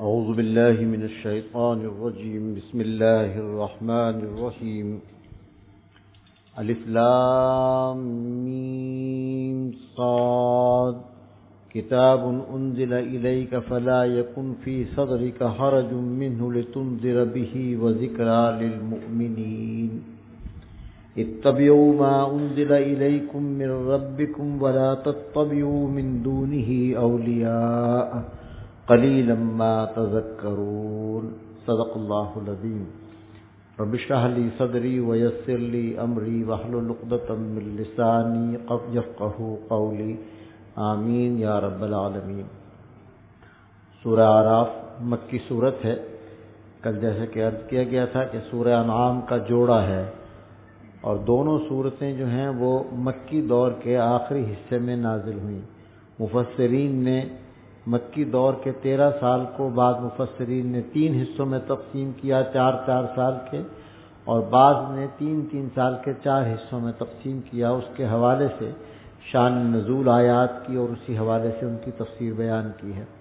أعوذ بالله من الشيطان الرجيم. بسم الله الرحمن الرحيم. الف لام میم صاد كتاب أنزل إليك فلا يكن في صدرك حرج منه لتنذر به وذكرى للمؤمنين. اتبعوا ما أنزل إليكم من ربكم ولا تتبعوا من دونه أولياء قلیلا ما تذکرون. صدق اللہ العظیم. رب اشرح لی صدری ویسر لی امری واحلل عقدۃ من لسانی یفقہوا قولی. آمین یا رب العالمین. سورہ اعراف مکی صورت ہے. کل جیسے کہ عرض کیا گیا تھا کہ سورہ انعام کا جوڑا ہے اور دونوں صورتیں جو ہیں وہ مکی دور کے آخری حصے میں نازل ہوئیں. مفسرین نے مکی دور کے 13 سال کو بعض مفسرین نے 3 حصوں میں تقسیم کیا، 4 سال کے، اور بعض نے 3 سال کے 4 حصوں میں تقسیم کیا. اس کے حوالے سے شان نزول آیات کی اور اسی حوالے سے ان کی تفسیر بیان کی ہے.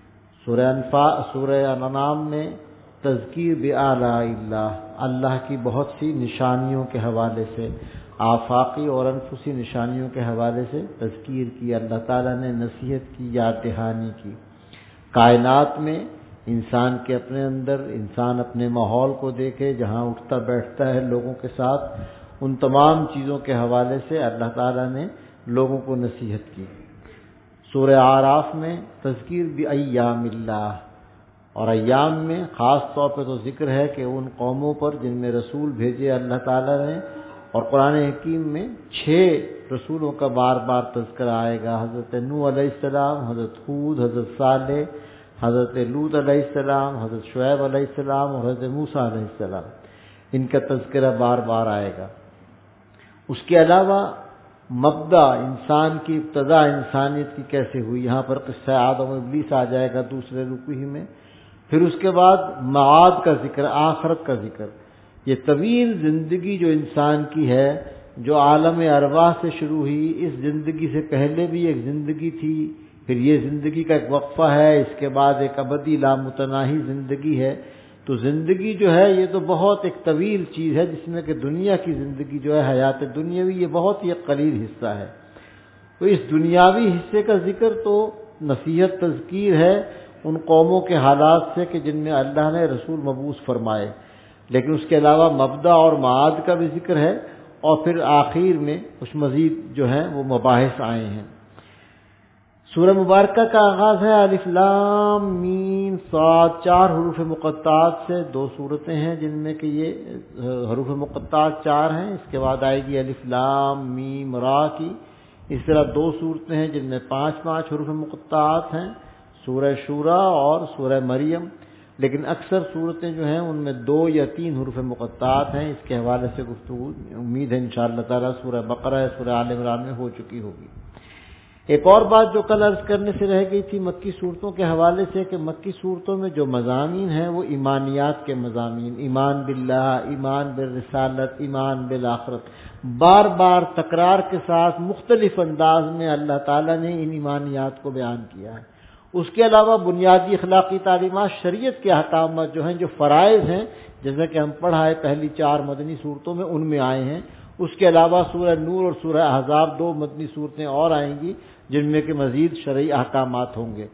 سورہ انعام میں تذکیر بآلاء اللہ، اللہ کی بہت سی نشانیوں کے حوالے سے، آفاقی اور انفسی نشانیوں کے حوالے سے تذکیر کی. اللہ تعالیٰ نے نصیحت کی، یاد دہانی کی. کائنات میں انسان کے اپنے اندر، انسان اپنے ماحول کو دیکھے جہاں اٹھتا بیٹھتا ہے لوگوں کے ساتھ، ان تمام چیزوں کے حوالے سے اللہ تعالیٰ نے لوگوں کو نصیحت کی. سورہ اعراف میں تذکیر بایام اللہ، اور ایام میں خاص طور پہ تو ذکر ہے کہ ان قوموں پر جن میں رسول بھیجے اللہ تعالیٰ نے، اور قرآن حکیم میں 6 رسولوں کا بار بار تذکرہ آئے گا. حضرت نوح علیہ السلام، حضرت ہود، حضرت صالح، حضرت لوط علیہ السلام، حضرت شعیب علیہ السلام اور حضرت موسیٰ علیہ السلام. ان کا تذکرہ بار بار آئے گا. اس کے علاوہ مبدا، انسان کی ابتدا انسانیت کی کیسے ہوئی، یہاں پر قصہ آدم و ابلیس آ جائے گا دوسرے رکوع ہی میں. پھر اس کے بعد معاد کا ذکر، آخرت کا ذکر. یہ طویل زندگی جو انسان کی ہے، جو عالم ارواح سے شروع ہوئی، اس زندگی سے پہلے بھی ایک زندگی تھی، پھر یہ زندگی کا ایک وقفہ ہے، اس کے بعد ایک ابدی لامتناہی زندگی ہے. تو زندگی جو ہے یہ تو بہت ایک طویل چیز ہے، جس میں کہ دنیا کی زندگی جو ہے، حیات دنیاوی، یہ بہت ہی ایک قلیل حصہ ہے. تو اس دنیاوی حصے کا ذکر تو نصیحت، تذکیر ہے ان قوموں کے حالات سے کہ جن میں اللہ نے رسول مبعوث فرمائے. لیکن اس کے علاوہ مبدا اور معاد کا بھی ذکر ہے، اور پھر آخر میں کچھ مزید جو ہیں وہ مباحث آئے ہیں. سورہ مبارکہ کا آغاز ہے الف لام میم صاد، 4 حروف مقطعات سے 2 صورتیں ہیں جن میں کہ یہ حروف مقطعات 4 ہیں. اس کے بعد آئے گی الف لام میم را کی. اس طرح 2 صورتیں ہیں جن میں 5 حروف مقطعات ہیں، سورہ شورا اور سورہ مریم. لیکن اکثر صورتیں جو ہیں ان میں 2 یا 3 حروف مقطعات ہیں. اس کے حوالے سے گفتگو امید ہے انشاءاللہ تعالی سورہ بقرہ یا سورہ آل عمران میں ہو چکی ہوگی. ایک اور بات جو کل عرض کرنے سے رہ گئی تھی مکی صورتوں کے حوالے سے، کہ مکی صورتوں میں جو مضامین ہیں وہ ایمانیات کے مضامین، ایمان باللہ، ایمان بالرسالت، ایمان بالآخرت، بار بار تکرار کے ساتھ مختلف انداز میں اللہ تعالیٰ نے ان ایمانیات کو بیان کیا ہے. اس کے علاوہ بنیادی اخلاقی تعلیمات، شریعت کے احکامات جو ہیں، جو فرائض ہیں، جیسا کہ ہم پڑھا ہے پہلی 4 مدنی صورتوں میں، ان میں آئے ہیں. اس کے علاوہ سورہ نور اور سورہ احزاب 2 مدنی صورتیں اور آئیں گی جن میں کہ مزید شرعی احکامات ہوں گے.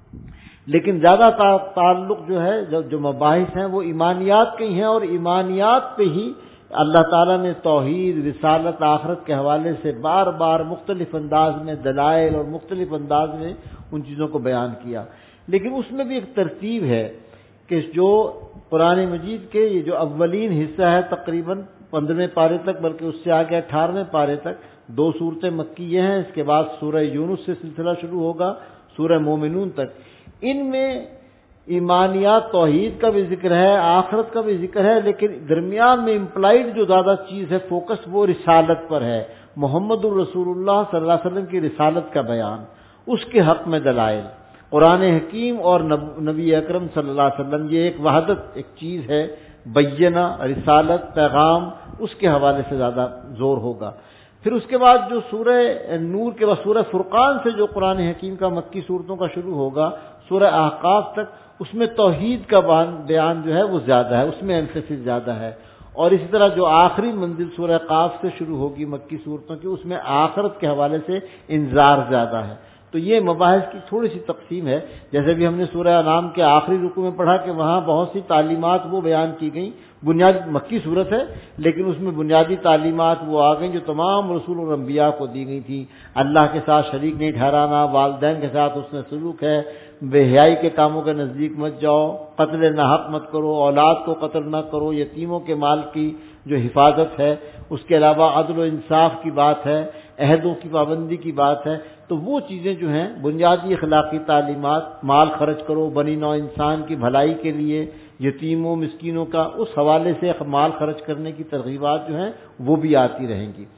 لیکن زیادہ تعلق جو ہے، جو مباحث ہیں وہ ایمانیات کے ہیں، اور ایمانیات پہ ہی اللہ تعالیٰ نے توحید، رسالت، آخرت کے حوالے سے بار بار مختلف انداز میں دلائل اور مختلف انداز میں ان چیزوں کو بیان کیا. لیکن اس میں بھی ایک ترتیب ہے کہ جو قرآن مجید کے یہ جو اولین حصہ ہے تقریباً 15ویں پارے تک، بلکہ اس سے آگے 18ویں پارے تک 2 صورتیں مکیہ ہیں. اس کے بعد سورہ یونس سے سلسلہ شروع ہوگا سورہ مومنون تک. ان میں ایمانیات، توحید کا بھی ذکر ہے، آخرت کا بھی ذکر ہے، لیکن درمیان میں امپلائڈ جو زیادہ چیز ہے، فوکس، وہ رسالت پر ہے. محمد الرسول اللہ صلی اللہ علیہ وسلم کی رسالت کا بیان، اس کے حق میں دلائل. قرآن حکیم اور نبی اکرم صلی اللہ علیہ وسلم، یہ ایک وحدت، ایک چیز ہے. بینہ، رسالت، پیغام، اس کے حوالے سے زیادہ زور ہوگا. پھر اس کے بعد جو سورہ نور کے بعد سورہ فرقان سے جو قرآن حکیم کا مکی صورتوں کا شروع ہوگا سورہ احقاف تک، اس میں توحید کا بیان جو ہے وہ زیادہ ہے، اس میں ایمفیسس زیادہ ہے. اور اسی طرح جو آخری منزل سورہ قاف سے شروع ہوگی مکی صورتوں کی، اس میں آخرت کے حوالے سے انذار زیادہ ہے. تو یہ مباحث کی تھوڑی سی تقسیم ہے. جیسے بھی ہم نے سورہ انعام کے آخری رکوع میں پڑھا کہ وہاں بہت سی تعلیمات وہ بیان کی گئیں، بنیاد مکی صورت ہے لیکن اس میں بنیادی تعلیمات وہ آ گئیں جو تمام رسول اور انبیاء کو دی گئی تھی. اللہ کے ساتھ شریک نہیں ٹھہرانا، والدین کے ساتھ اس میں سلوک ہے، بے حیائی کے کاموں کے نزدیک مت جاؤ، قتل ناحق مت کرو، اولاد کو قتل نہ کرو، یتیموں کے مال کی جو حفاظت ہے، اس کے علاوہ عدل و انصاف کی بات ہے، عہدوں کی پابندی کی بات ہے. تو وہ چیزیں جو ہیں بنیادی اخلاقی تعلیمات، مال خرچ کرو بنی نوع انسان کی بھلائی کے لیے، یتیموں مسکینوں کا اس حوالے سے مال خرچ کرنے کی ترغیبات جو ہیں وہ بھی آتی رہیں گی.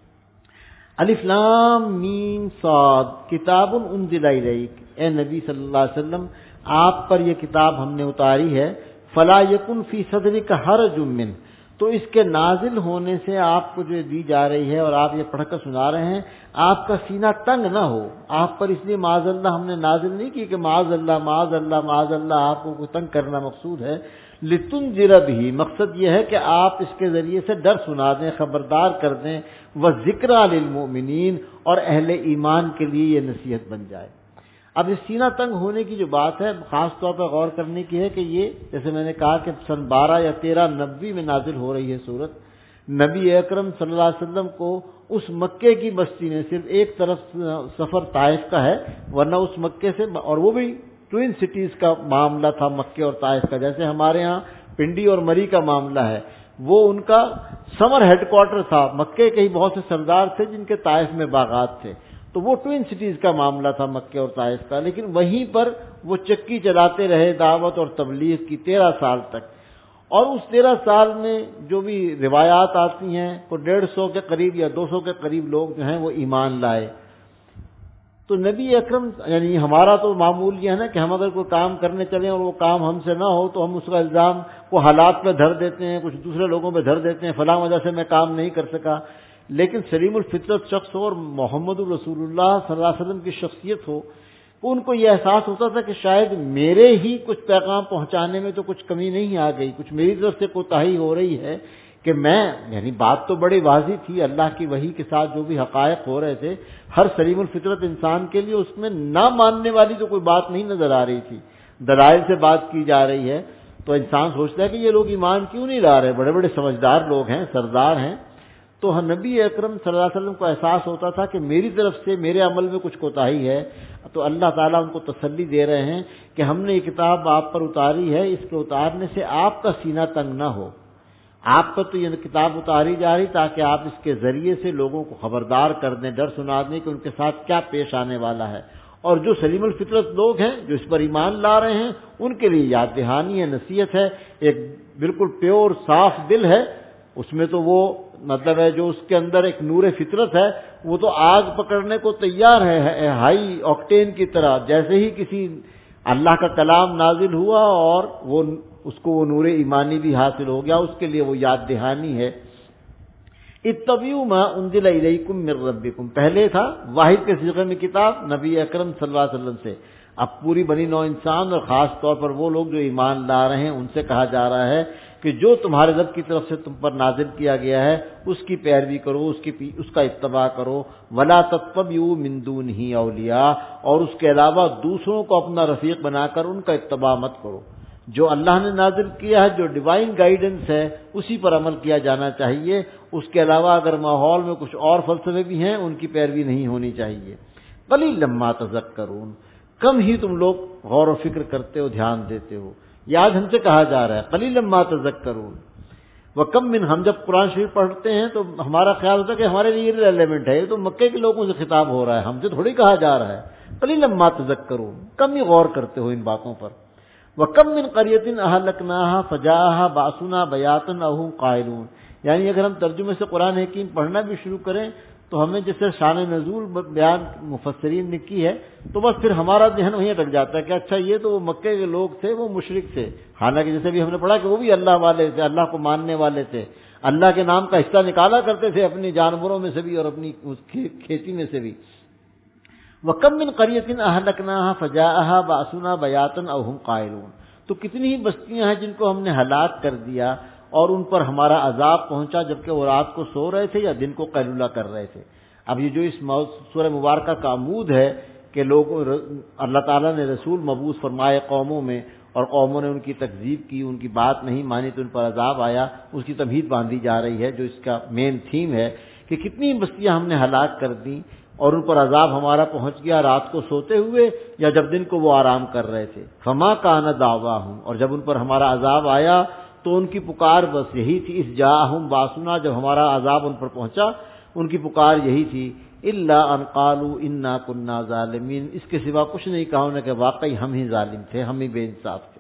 الف لام میم صاد کتاب انزل الیک، اے نبی صلی اللہ علیہ وسلم آپ پر یہ کتاب ہم نے اتاری ہے. فلا یکن فی صدرک حرج منہ، تو اس کے نازل ہونے سے آپ کو جو دی جا رہی ہے اور آپ یہ پڑھ کر سنا رہے ہیں، آپ کا سینہ تنگ نہ ہو. آپ پر اس لیے معاذ اللہ ہم نے نازل نہیں کی کہ معاذ اللہ معاذ اللہ معاذ اللہ آپ کو تنگ کرنا مقصود ہے. لتنذر بہ، مقصد یہ ہے کہ آپ اس کے ذریعے سے ڈر سنا دیں، خبردار کر دیں. وذکریٰ للمؤمنین، اور اہل ایمان کے لیے یہ نصیحت بن جائے. اب اس سینہ تنگ ہونے کی جو بات ہے خاص طور پر غور کرنے کی ہے کہ یہ جیسے میں نے کہا کہ سن 12 یا 1390 میں نازل ہو رہی ہے سورت. نبی اکرم صلی اللہ علیہ وسلم کو اس مکے کی بستی میں صرف ایک طرف سفر طائف کا ہے، ورنہ اس مکے سے، اور وہ بھی ٹوئن سٹیز کا معاملہ تھا مکے اور طائف کا، جیسے ہمارے ہاں پنڈی اور مری کا معاملہ ہے. وہ ان کا سمر ہیڈ کوارٹر تھا. مکے کے ہی بہت سے سردار تھے جن کے طائف میں باغات تھے، تو وہ ٹوئن سٹیز کا معاملہ تھا مکے اور طائف کا. لیکن وہیں پر وہ چکی چلاتے رہے دعوت اور تبلیغ کی 13 سال تک. اور اس 13 سال میں جو بھی روایات آتی ہیں وہ 150 کے قریب یا 200 کے قریب لوگ جو ہیں وہ ایمان لائے. تو نبی اکرم یعنی ہمارا تو معمول یہ ہے نا کہ ہم اگر کوئی کام کرنے چلیں اور وہ کام ہم سے نہ ہو تو ہم اس کا الزام کو حالات پہ دھر دیتے ہیں، کچھ دوسرے لوگوں پہ دھر دیتے ہیں، فلاں وجہ سے میں کام نہیں کر سکا. لیکن سلیم الفطرت شخص ہو اور محمد الرسول اللہ صلی اللہ علیہ وسلم کی شخصیت ہو، تو ان کو یہ احساس ہوتا تھا کہ شاید میرے ہی کچھ پیغام پہنچانے میں تو کچھ کمی نہیں آ گئی، کچھ میری طرف سے کوتاہی ہو رہی ہے کہ میں یعنی بات تو بڑی واضح تھی، اللہ کی وحی کے ساتھ جو بھی حقائق ہو رہے تھے ہر سلیم الفطرت انسان کے لیے اس میں نہ ماننے والی تو کوئی بات نہیں نظر آ رہی تھی. دلائل سے بات کی جا رہی ہے تو انسان سوچتا ہے کہ یہ لوگ ایمان کیوں نہیں لا رہے، بڑے بڑے سمجھدار لوگ ہیں، سردار ہیں. تو نبی اکرم صلی اللہ علیہ وسلم کو احساس ہوتا تھا کہ میری طرف سے میرے عمل میں کچھ کوتاہی ہے. تو اللہ تعالیٰ ان کو تسلی دے رہے ہیں کہ ہم نے یہ کتاب آپ پر اتاری ہے، اس کے اتارنے سے آپ کا سینہ تنگ نہ ہو. آپ پر تو یہ کتاب اتاری جا رہی تاکہ آپ اس کے ذریعے سے لوگوں کو خبردار کر دیں، ڈر سنا دیں کہ ان کے ساتھ کیا پیش آنے والا ہے. اور جو سلیم الفطرت لوگ ہیں جو اس پر ایمان لا رہے ہیں ان کے لیے یاد دہانی ہے، نصیحت ہے. ایک بالکل پیور صاف دل ہے، اس میں تو وہ مطلب ہے جو اس کے اندر ایک نور فطرت ہے وہ تو آگ پکڑنے کو تیار ہے، ہائی آکٹین کی طرح. جیسے ہی کسی اللہ کا کلام نازل ہوا اور وہ اس کو وہ نور ایمانی بھی حاصل ہو گیا، اس کے لیے وہ یاد دہانی ہے. اتبعوا ما انزل الیکم من ربکم، پہلے تھا واحد کے صیغے میں کتاب نبی اکرم صلی اللہ علیہ وسلم سے. اب پوری بنی نوع انسان اور خاص طور پر وہ لوگ جو ایمان لا رہے ہیں ان سے کہا جا رہا ہے کہ جو تمہارے رب کی طرف سے تم پر نازل کیا گیا ہے اس کی پیروی کرو، اس کا اتباع کرو. ولا تتبعوا من دونہ اولیاء، اور اس کے علاوہ دوسروں کو اپنا رفیق بنا کر ان کا اتباع مت کرو. جو اللہ نے نازل کیا ہے، جو ڈیوائن گائیڈنس ہے، اسی پر عمل کیا جانا چاہیے. اس کے علاوہ اگر ماحول میں کچھ اور فلسفے بھی ہیں ان کی پیروی نہیں ہونی چاہیے. قلیلا ما تذکرون، کم ہی تم لوگ غور و فکر کرتے ہو، دھیان دیتے ہو. یاد ہم سے کہا جا رہا ہے قلیلا ما تذکرون. وکم من، ہم جب قرآن شریف پڑھتے ہیں تو ہمارا خیال ہوتا ہے کہ ہمارے لیے ریلیونٹ ہے، یہ تو مکے کے لوگوں سے خطاب ہو رہا ہے، ہم سے تھوڑی کہا جا رہا ہے. قلیلا ما تذکرون، کم ہی غور کرتے ہو ان باتوں پر. وَكَمْ مِنْ قَرْيَةٍ أَهْلَكْنَاهَا فَجَاءَهَا بَأْسُنَا بَيَاتًا أَوْ هُمْ قَائِلُونَ. یعنی اگر ہم ترجمے سے قرآن حکیم پڑھنا بھی شروع کریں تو ہمیں جیسے شان نزول بیان مفسرین نے کی ہے تو بس پھر ہمارا ذہن وہیں اٹک جاتا ہے کہ اچھا یہ تو وہ مکے کے لوگ تھے، وہ مشرک تھے. حالانکہ جیسے بھی ہم نے پڑھا کہ وہ بھی اللہ والے تھے، اللہ کو ماننے والے تھے، اللہ کے نام کا حصہ نکالا کرتے تھے اپنی جانوروں میں سے بھی اور اپنی کھیتی میں سے بھی. وَكَمْ مِنْ قَرْيَةٍ أَهْلَكْنَاهَا فَجَاءَهَا بَأْسُنَا بَيَاتًا أَوْ هُمْ قَائِلُونَ، تو کتنی ہی بستیاں ہیں جن کو ہم نے ہلاک کر دیا اور ان پر ہمارا عذاب پہنچا جبکہ وہ رات کو سو رہے تھے یا دن کو قیلولہ کر رہے تھے۔ اب یہ جو اس سورہ مبارکہ کا عمود ہے کہ لوگوں اللہ تعالیٰ نے رسول مبعوث فرمائے قوموں میں اور قوموں نے ان کی تکذیب کی، ان کی بات نہیں مانی تو ان پر عذاب آیا، اس کی تمہید باندھی جا رہی ہے جو اس کا مین تھیم ہے کہ کتنی بستیاں ہم نے ہلاک کر دیں اور ان پر عذاب ہمارا پہنچ گیا رات کو سوتے ہوئے یا جب دن کو وہ آرام کر رہے تھے۔ فما کان دعواہم، اور جب ان پر ہمارا عذاب آیا تو ان کی پکار بس یہی تھی، اس جاءہم باسنا، جب ہمارا عذاب ان پر پہنچا ان کی پکار یہی تھی، الا ان قالوا انا كنا ظالمین، اس کے سوا کچھ نہیں کہا انہوں نے کہ واقعی ہم ہی ظالم تھے، ہم ہی بے انصاف تھے۔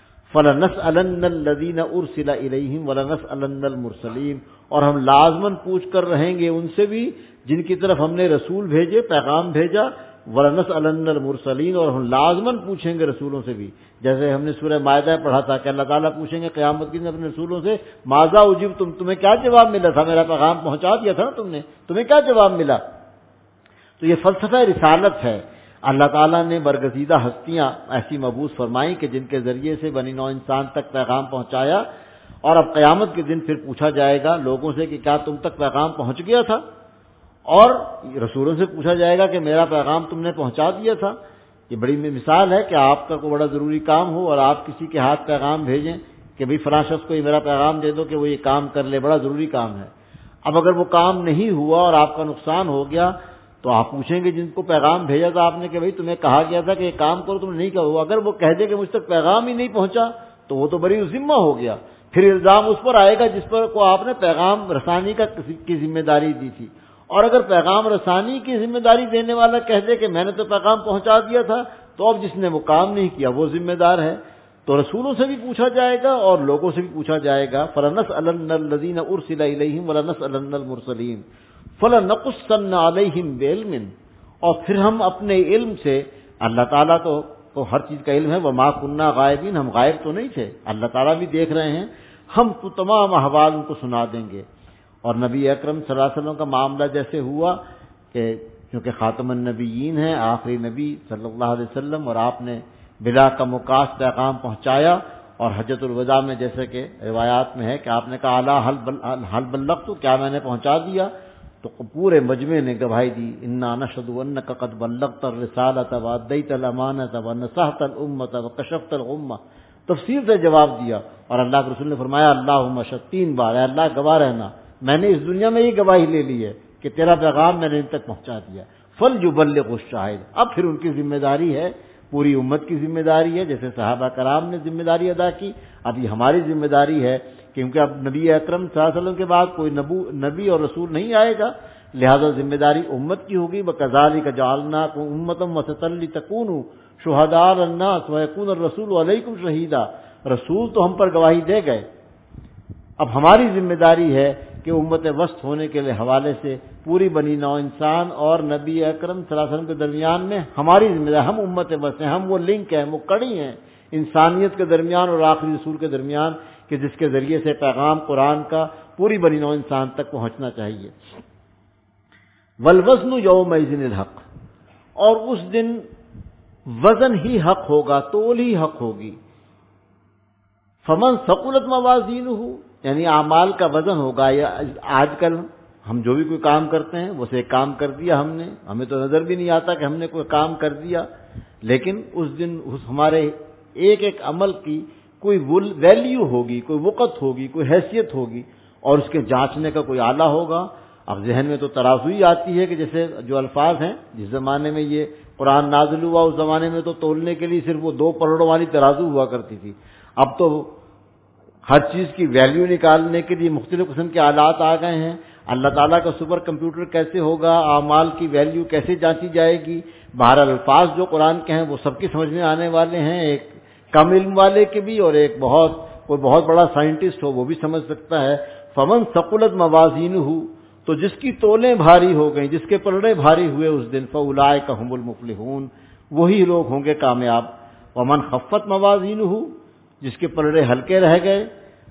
فلنسألن الذین ارسل الیہم ولنسألن المرسلین، اور ہم لازماً پوچھ کر رہیں گے ان سے بھی جن کی طرف ہم نے رسول بھیجے، پیغام بھیجا، ولنسألن المرسلین، اور ہم لازماً پوچھیں گے رسولوں سے بھی، جیسے ہم نے سورہ مائدہ پڑھا تھا کہ اللہ تعالیٰ پوچھیں گے قیامت کے دن اپنے رسولوں سے ماذا اجبتم، تمہیں کیا جواب ملا تھا، میرا پیغام پہنچا دیا تھا نا تم نے، تمہیں کیا جواب ملا۔ تو یہ فلسفہ رسالت ہے، اللہ تعالیٰ نے برگزیدہ ہستیاں ایسی مبعوث فرمائیں کہ جن کے ذریعے سے بنی نوع انسان تک پیغام پہنچایا، اور اب قیامت کے دن پھر پوچھا جائے گا لوگوں سے کہ کیا تم تک پیغام پہنچ گیا تھا، اور رسولوں سے پوچھا جائے گا کہ میرا پیغام تم نے پہنچا دیا تھا۔ یہ بڑی مثال ہے کہ آپ کا کوئی بڑا ضروری کام ہو اور آپ کسی کے ہاتھ پیغام بھیجیں کہ بھئی فلاں شخص کو یہ میرا پیغام دے دو کہ وہ یہ کام کر لے، بڑا ضروری کام ہے۔ اب اگر وہ کام نہیں ہوا اور آپ کا نقصان ہو گیا تو آپ پوچھیں گے جن کو پیغام بھیجا تھا آپ نے کہ بھئی تمہیں کہا گیا تھا کہ یہ کام کرو، تم نے نہیں کہا، اگر وہ کہہ دے کہ مجھ تک پیغام ہی نہیں پہنچا تو وہ تو بری ذمہ ہو گیا، پھر الزام اس پر آئے گا جس پر کو آپ نے پیغام رسانی کی ذمہ داری دی تھی۔ اور اگر پیغام رسانی کی ذمہ داری دینے والا کہہ دے کہ میں نے تو پیغام پہنچا دیا تھا، تو اب جس نے وہ کام نہیں کیا وہ ذمہ دار ہے۔ تو رسولوں سے بھی پوچھا جائے گا اور لوگوں سے بھی پوچھا جائے گا، فَلَنَسْأَلَنَّ الَّذِينَ أُرْسِلَ إِلَيْهِمْ وَلَنَسْأَلَنَّ الْمُرْسَلِينَ فَلَنَقُصَّنَّ عَلَيْهِمْ بِعِلْمٍ، اور پھر ہم اپنے علم سے، اللہ تعالیٰ تو ہر چیز کا علم ہے، وَمَا كُنَّا غَائِبِينَ، ہم غائب تو نہیں تھے، اللہ تعالیٰ بھی دیکھ رہے ہیں، ہم تو تمام احوال ان کو سنا دیں گے۔ اور نبی اکرم صلی اللہ علیہ وسلم کا معاملہ جیسے ہوا کہ چونکہ خاتم النبیین ہیں، آخری نبی صلی اللہ علیہ وسلم، اور آپ نے بلا کموکاس پیغام پہنچایا، اور حجۃ الوداع میں جیسے کہ روایات میں ہے کہ آپ نے کہا الا حل بلغت، تو کیا میں نے پہنچا دیا، تو پورے مجمع نے گواہی دی، انا نشهد انک قد بلغت الرسالۃ وادیت الامانۃ ونصحت الامۃ وکشفت الغمۃ، تفصیل سے جواب دیا۔ اور اللہ کے رسول نے فرمایا اللہم اشہد، 3 بار، اے اللہ گواہ رہنا میں نے اس دنیا میں یہ گواہی لے لی ہے کہ تیرا پیغام میں نے ان تک پہنچا دیا۔ فَلْيُبَلِّغْ الشَّاہِدُ، اب پھر ان کی ذمہ داری ہے، پوری امت کی ذمہ داری ہے، جیسے صحابہ کرام نے ذمہ داری ادا کی، اب یہ ہماری ذمہ داری ہے، کیونکہ اب نبی اکرم صلی اللہ علیہ وسلم کے بعد کوئی نبی اور رسول نہیں آئے گا، لہذا ذمہ داری امت کی ہوگی۔ وَكَذَلِكَ جَعَلْنَاكُمْ أُمَّةً وَسَطًا لِتَكُونُوا شُهَدَاءَ عَلَى النَّاسِ وَيَكُونَ الرَّسُولُ عَلَيْكُمْ شَهِيدًا، رسول تو ہم پر گواہی دے گئے، اب ہماری ذمہ داری ہے کہ امت وسط ہونے کے حوالے سے پوری بنی نوع انسان اور نبی اکرم صلی اللہ علیہ وسلم کے درمیان میں ہماری ذمہ داری، ہم امت وسط ہیں، ہم وہ لنک ہیں، وہ کڑی ہیں انسانیت کے درمیان اور آخری رسول کے درمیان، کہ جس کے ذریعے سے پیغام قرآن کا پوری بنی نوع انسان تک پہنچنا چاہیے۔ والوزن یومئذ الحق، اور اس دن وزن ہی حق ہوگا، تول ہی حق ہوگی۔ فمن ثقلت موازینہ، یعنی اعمال کا وزن ہوگا۔ یا آج کل ہم جو بھی کوئی کام کرتے ہیں وہ سے کام کر دیا ہم نے، ہمیں تو نظر بھی نہیں آتا کہ ہم نے کوئی کام کر دیا، لیکن اس دن ہمارے ایک ایک عمل کی کوئی ویلیو ہوگی، کوئی وقت ہوگی، کوئی حیثیت ہوگی، اور اس کے جانچنے کا کوئی آلہ ہوگا۔ اب ذہن میں تو ترازو ہی آتی ہے کہ جیسے جو الفاظ ہیں، جس زمانے میں یہ قرآن نازل ہوا اس زمانے میں تو تولنے کے لیے صرف وہ 2 پلڑوں والی ترازو ہوا کرتی تھی، اب تو ہر چیز کی ویلیو نکالنے کے لیے مختلف قسم کے آلات آ گئے ہیں۔ اللہ تعالیٰ کا سپر کمپیوٹر کیسے ہوگا، اعمال کی ویلیو کیسے جانچی جائے گی، بہرحال الفاظ جو قرآن کے ہیں وہ سب کی سمجھ میں آنے والے ہیں، ایک کم علم والے کے بھی اور ایک کوئی بہت بڑا سائنٹسٹ ہو وہ بھی سمجھ سکتا ہے۔ فمن ثقلت موازینہ، تو جس کی تولیں بھاری ہو گئیں، جس کے پلڑے بھاری ہوئے اس دن، فاولئک ھم المفلحون، وہی لوگ ہوں گے کامیاب۔ ومن خفت موازینہ، جس کے پلڑے ہلکے رہ گئے،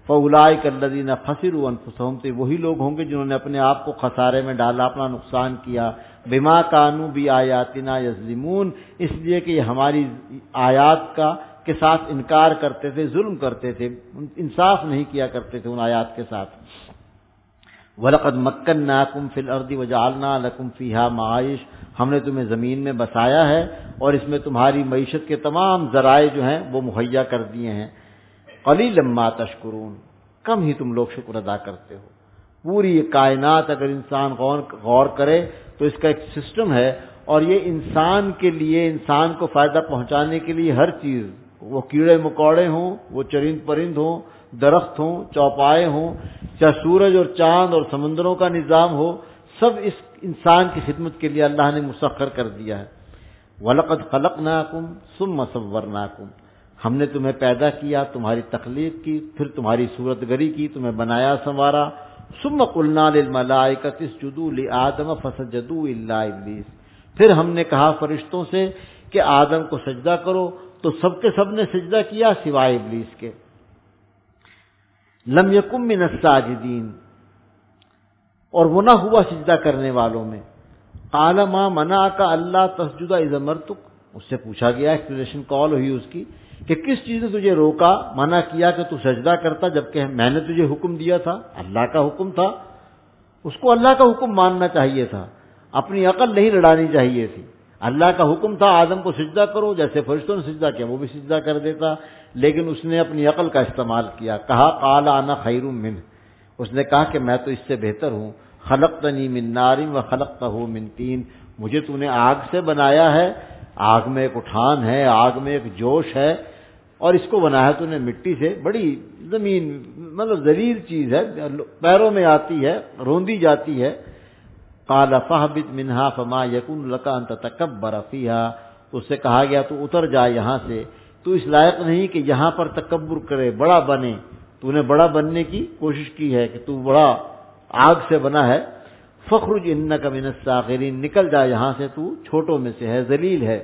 فَأُولَٰئِكَ الَّذِينَ خَسِرُوا أَنفُسَهُمْ، تو وہی لوگ ہوں گے جنہوں نے اپنے آپ کو خسارے میں ڈالا، اپنا نقصان کیا، بِمَا كَانُوا بِآيَاتِنَا يَظْلِمُونَ، اس لیے کہ یہ ہماری آیات کے ساتھ انکار کرتے تھے، ظلم کرتے تھے، انصاف نہیں کیا کرتے تھے ان آیات کے ساتھ۔ وَلَقَدْ مَكَّنَّاكُمْ فِي الْأَرْضِ وَجَعَلْنَا لَكُمْ فِيهَا مَعَائِشَ، ہم نے تمہیں زمین میں بسایا ہے اور اس میں تمہاری معیشت کے تمام ذرائع جو ہیں وہ مہیا کر دیے ہیں۔ قَلِيلًا مَا تَشْكُرُونَ، کم ہی تم لوگ شکر ادا کرتے ہو۔ پوری یہ کائنات اگر انسان غور کرے تو اس کا ایک سسٹم ہے، اور یہ انسان کے لیے، انسان کو فائدہ پہنچانے کے لیے ہر چیز، وہ کیڑے مکوڑے ہوں، وہ چرند پرند ہوں، درخت ہوں، چوپائے ہوں، چاہے سورج اور چاند اور سمندروں کا نظام ہو، سب اس انسان کی خدمت کے لیے اللہ نے مسخر کر دیا ہے۔ وَلَقَدْ خَلَقْنَاكُمْ ثُمَّ صَوَّرْنَاكُمْ، ہم نے تمہیں پیدا کیا، تمہاری تخلیق کی، پھر تمہاری صورت گری کی، تمہیں بنایا سنوارا۔ ثُمَّ قُلْنَا لِلْمَلَائِكَةِ اسْجُدُوا لِآدَمَ فَسَجَدُوا إِلَّا إِبْلِيسَ، پھر ہم نے کہا فرشتوں سے کہ آدم کو سجدہ کرو، تو سب کے سب نے سجدہ کیا سوائے ابلیس کے۔ لم یکن من الساجدین، اور وہ نہ ہوا سجدہ کرنے والوں میں۔ قال ما منعک الا تسجد اذ امرتک، اس سے پوچھا گیا، ایکسپلینیشن کال ہوئی اس کی کہ کس چیز نے تجھے روکا، منع کیا کہ تو سجدہ کرتا جبکہ میں نے تجھے حکم دیا تھا، اللہ کا حکم تھا۔ اس کو اللہ کا حکم ماننا چاہیے تھا، اپنی عقل نہیں لڑانی چاہیے تھی۔ اللہ کا حکم تھا آدم کو سجدہ کرو، جیسے فرشتوں نے سجدہ کیا وہ بھی سجدہ کر دیتا، لیکن اس نے اپنی عقل کا استعمال کیا، کہا قال انا خیر منہ، اس نے کہا کہ میں تو اس سے بہتر ہوں۔ خلقتنی من نار وخلقتہ من طین، مجھے تو نے آگ سے بنایا ہے، آگ میں ایک اٹھان ہے، آگ میں ایک جوش ہے، اور اس کو بنایا تو نے مٹی سے، بڑی زمین مطلب ذلیل چیز ہے، پیروں میں آتی ہے، روندی جاتی ہے۔ قال فاہبط منہا فما یکون لک ان تتکبر فیہا، تو اس سے کہا گیا تو اتر جا یہاں سے، تو اس لائق نہیں کہ یہاں پر تکبر کرے، بڑا بنے، تو نے بڑا بننے کی کوشش کی ہے کہ تو بڑا آگ سے بنا ہے۔ فخرج انک من الصاغرین، نکل جا یہاں سے، تو چھوٹوں میں سے ہے، ذلیل ہے۔